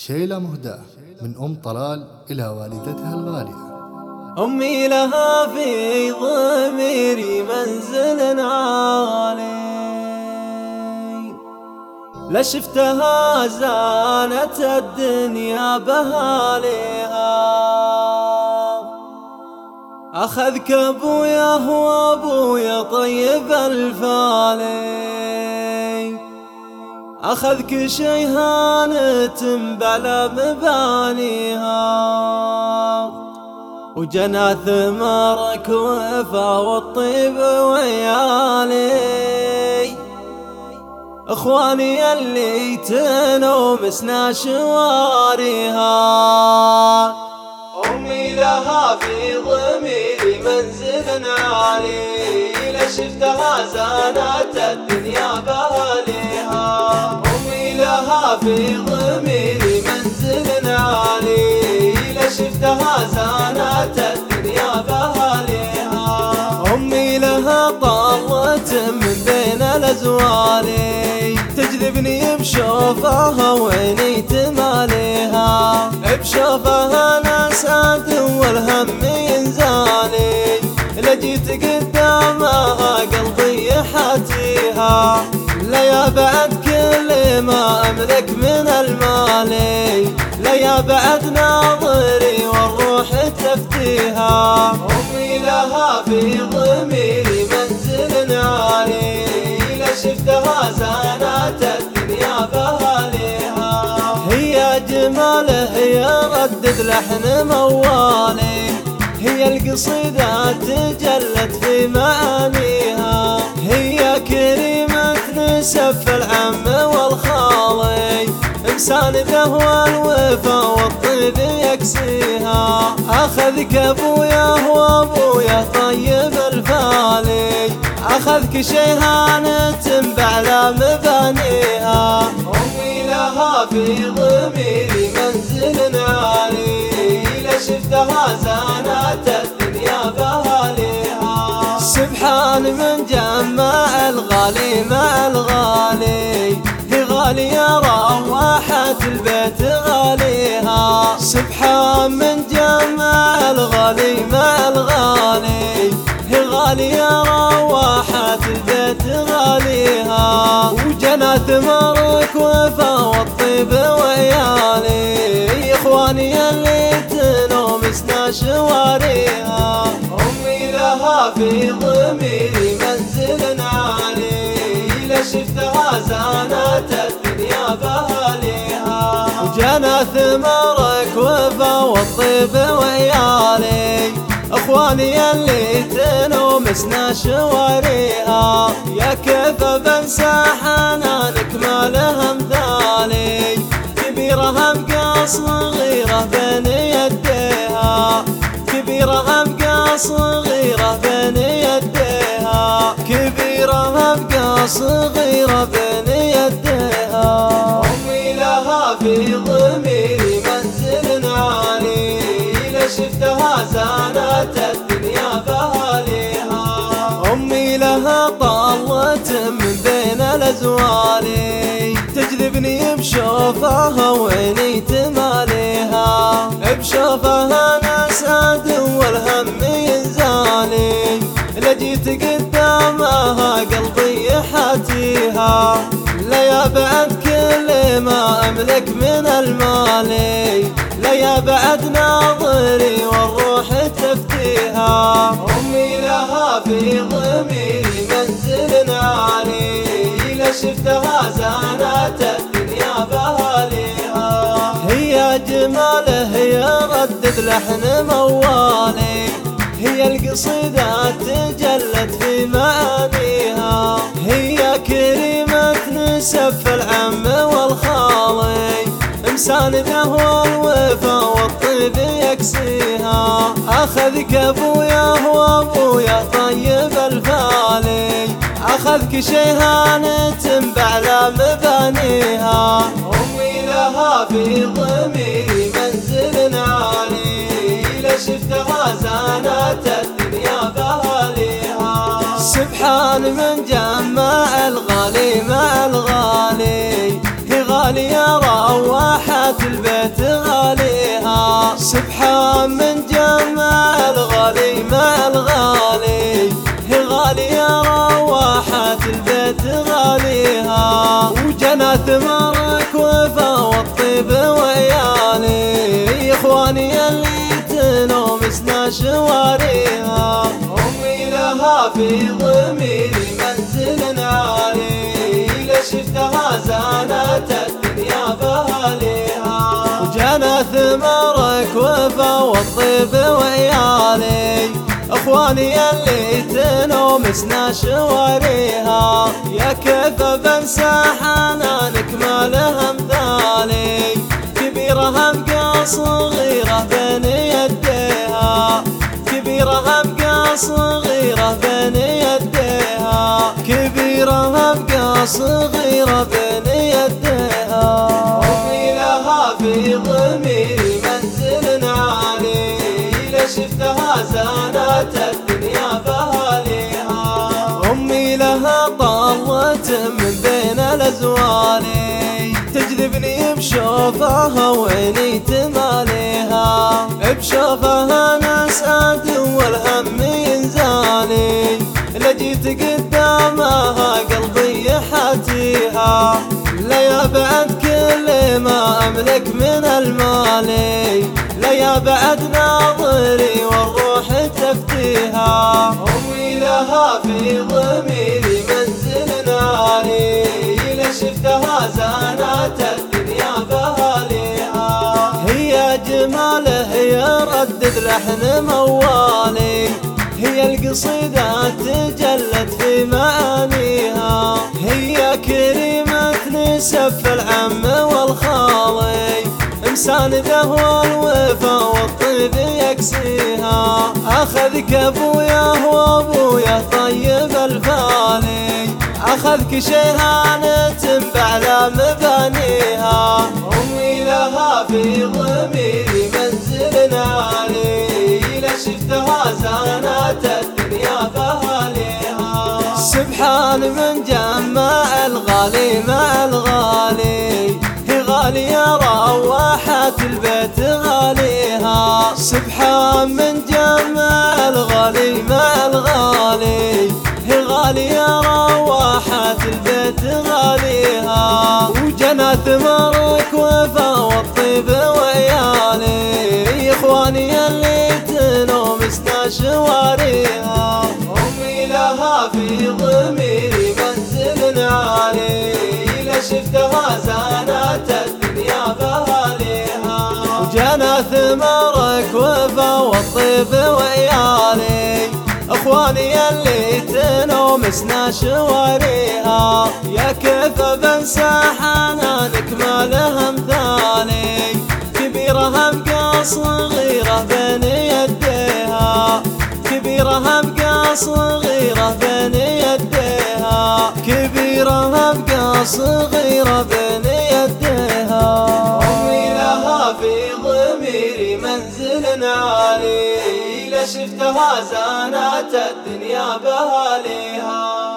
شيلة مهداة من أم طلال إلى والدتها الغالية. أمي لها في ضميري منزل عالي، لا شفتها زانت الدنيا بهاليها. أخذك أبويا هو أبويا طيب الفالي، أخذك شيهانة بلا مبانيها، وجنى ثمرك وفا والطيب ويالي. اخواني اللي تنومسنا شواريها، امي لها في ضميري منزل عالي، لا شفتها زانت الدنيا بهاليها. امي لها في ضميري منزل عالي، لا شفتها زانت الدنيا بهاليها. امي لها طلت من بين الازوالي، تجذبني بشوفها وعيني تماليها، بشوفها انا سعد والهم ينزالي، لجيت قدامها قلبي يحاتيها. لا يا بعد كل ما املك من المالي، لا يا بعد ناظري والروح تفتيها. امي لها في ضميري منزل عالي، لا شفتها زانت الدنيا بهاليها. هي جماله هي ردد لحن موالي، هي القصيدة تجلت في معانيها، هي كريمة نسف العم والخالي، مساندة والوفا والطيب يكسيها. أخذك أبويا هو أبويا طيب الفالي، أخذك شيهانة بعلى مبانيها. أمي لها في ضميري منزل عالي، لا شفتها زانت الدنيا بهاليها. سبحان من جمع الغالي مع الغالي، هي غالية روحت البيت غاليها. سبحان من جمع الغالي مع الغالي، هي غالية روحت البيت غاليها. وجنى ثمرك وفا والطيب وعيالي، اخواني اللي تنومسنا شواريها. امي لها في ضميري منزل عالي، لا شفتها زانت الدنيا بهاليها. وجنى ثمرك وفا والطيب وعيالي، اخواني اللي تنومسنا شواريها. يا كيف بنسى حنانك ما لها مثالي، كبيرة أبقى صغيرة بين يديها، كبيرة أبقى صغيرة بين يديها، كبيرة أبقى صغيرة بين يديها. أمي لها في ضميري منزل عالي، لا شفتها زانت الدنيا بهاليها. أمي لها طلت من بين الأزوالي، تجذبني بشوفها وعيني تماليها، بشوفها انا سعد والهم ينزالي، لجيت قدامها قلبي يحاتيها. لا يا بعد كل ما املك من المالي، لا يا بعد ناظري والروح تفتيها. امي لها في ضميري منزل عالي، لا شفتها زانت الدنيا بهاليها. هي جماله هي ردد لحن موالي، هي القصيدة تجلت في معانيها، هي كريمة نسف العم والخالي، مساندة والوفا والطيب يكسيها. أخذك أبويا هو أبويا طيب الفالي، أخذك شيهانة بعلى مبانيها. أمي لها في ضميري منزل عالي، لا شفتها زانت الدنيا بهاليها. سبحان من جمع الغالي مع الغالي، هي غالية غالية روحت البيت غاليها، سبحان من جمع الغالي مع الغالي. هي غالية روحت البيت غاليها، وجنى ثمرك وفا والطيب وعيالي. اخواني اللي تنومسنا شواريها، امي لها في ضميري منزل عالي. لا شفتها زانت الدنيا بهاليها، وجنى ثمرك وفا والطيب وعيالي. اخواني اللي تنومسنا شواريها، يا كيف بنسى حنانك ما لها مثالي. كبيرة همقى صغيرة بين يديها، كبيرة همقى صغيرة بين يديها، كبيرة همقى صغيرة بين يديها. أمي لها في ضميري منزل عالي. لا شفتها زانت الدنيا بهاليها، أمي لها طلت من بين الأزوالي. تجذبني بشوفها وعيني تماليها، بشوفها انا اسعد والهم ينزالي. لجيت قدامها قلبي يحاتيها، لا يا بعد كل ما املك من المالي. لا يا بعد ناظري والروح تفتيها، امي لها في ضميري منزل عالي. لا شفتها زانت الدنيا بهاليها، هي جماله يردد لحن موالي. هي القصيدة تجلت في معانيها، هي كريمة نسف العم والخالي. مسانده والوفا والطيب يكسيها، اخذك ابويا وابويا طيب الفالي. اخذك شيهانة بعلى مبانيها، امي لها في ضميري منزل عالي. لا شفتها زانت الدنيا بهاليها، سبحان من جمع الغالي مع الغالي. هي غالية روحت البيت غاليها، سبحان من جمع الغالي مع الغالي. هي غالية روحت البيت غاليها، وجنى ثمرك وفا والطيب وعيالي. اخواني اللي تنومسنا شواريها، امي لها في ضميري منزل عالي. لا شفتها زانت الدنيا بهاليها، وجنى ثمرك وفا والطيب وعيالي. اخواني اللي تنومسنا شواريها، يا كيف بنسى حنانك ما لها مثالي. كبيرة همقى صغيرة بين يديها، كبيرة همقى صغيرة بين يديها، كبيرة همقى صغيرة بين يديها. أمي لها في ضميري منزل عالي. لا شفتها زانت الدنيا بهاليها.